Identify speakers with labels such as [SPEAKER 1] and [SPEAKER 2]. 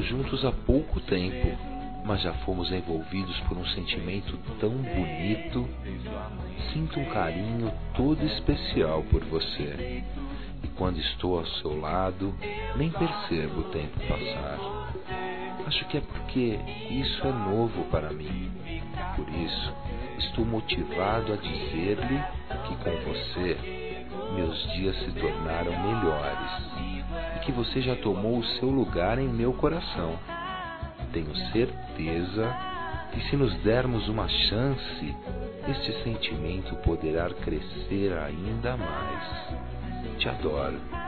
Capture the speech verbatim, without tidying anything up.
[SPEAKER 1] juntos há pouco tempo, mas já fomos envolvidos por um sentimento tão bonito. Sinto um carinho todo especial por você. E quando estou ao seu lado, nem percebo o tempo passar. Acho que é porque isso é novo para mim. Por isso, estou motivado a dizer-lhe que com você, meus dias se tornaram melhores e que você já tomou o seu lugar em meu coração. Tenho certeza que se nos dermos uma chance, este sentimento poderá crescer ainda mais. Te adoro.